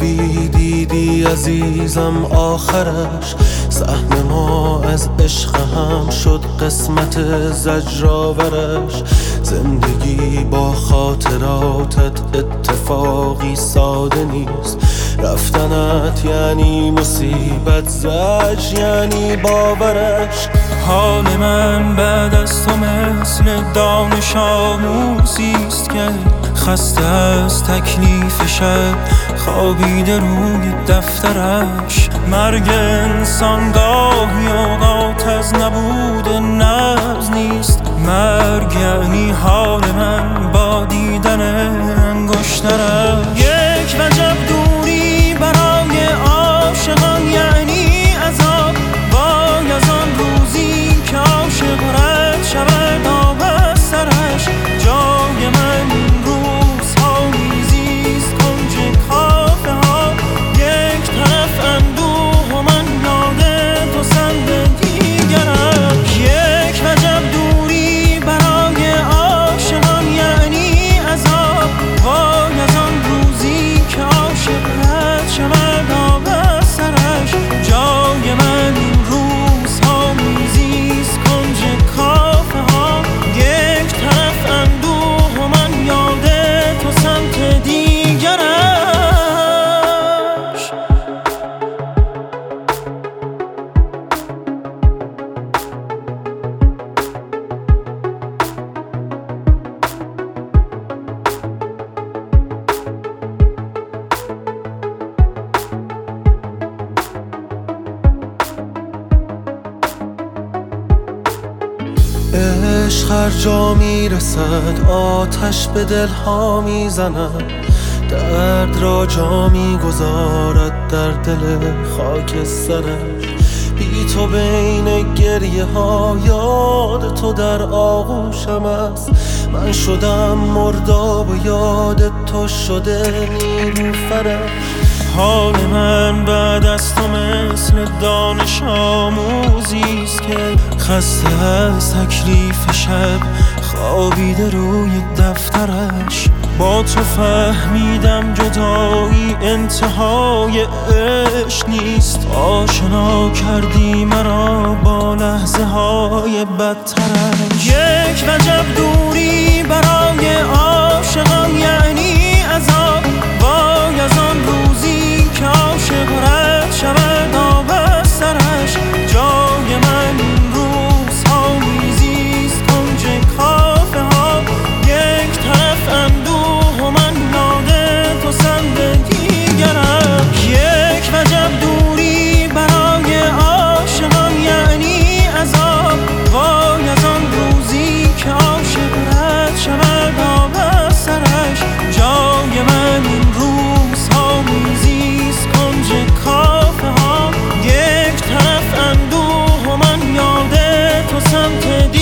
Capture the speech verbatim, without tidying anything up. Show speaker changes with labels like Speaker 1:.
Speaker 1: خوبی دیدی عزیزم آخرش، سهم ما از عشق هم شد قسمت زجرآورش. زندگی با خاطراتت اتفاقی ساده نیست، رفتنت یعنی مصیبت، زجر یعنی باورش.
Speaker 2: حال من بعد از تو مثل دانش آموزیست که خسته از تکلیف شب خوابیده روی دفترش. مرگ انسان گاهی اوقات از نبود نبض نیست، مرگ یعنی حال من با دیدن انگشترش. یک وجب دوری برای عاشقان یعنی عذاب، وای از آن روزی که عاشق رد شود آب از سرش. جای من روزها میزیست کنج کافه ها، یک طرف اندوه و من یاد تو سمت دیگرش. یک وجب دوری برای عاشقان یعنی عذاب، وای از آن روزی که عاشق رد شود آب از سرش. جای من روزها میزیست کنج کافه ها، یک طرف اندوه و من یاد تو سمت دیگرش.
Speaker 1: عشق هر جا میرسد آتش به دلها میزند، درد را جا میگذارد در دل خاک سرش. بی تو بین گریه ها یاد تو در آغوشم است، من شدم مرداب و یاد تو شده نیلوفرش.
Speaker 2: حال من بعد از تو مثل دانش آموزیست که خسته از تکلیف شب خوابیده روی دفترش. با تو فهمیدم جدایی انتهای عشق نیست، آشنا کردی مرا با لحظه های بدترش. یک وجب دوری برای عاشقان یعنی عذاب، وای از آن روزی که عاشق رد شود آب از سرش. جای من روزها میزیست کنج کافه ها، یک طرف اندوه و من یاد تو سمت دیگرش. یک وجب دوری برای عاشقان یعنی عذاب، وای از آن روزی که عاشق رد شود آب از سرش. جای من روزها میزیست کنج کافه ها، یک طرف اندوه و من یاد تو سمت دیگرش.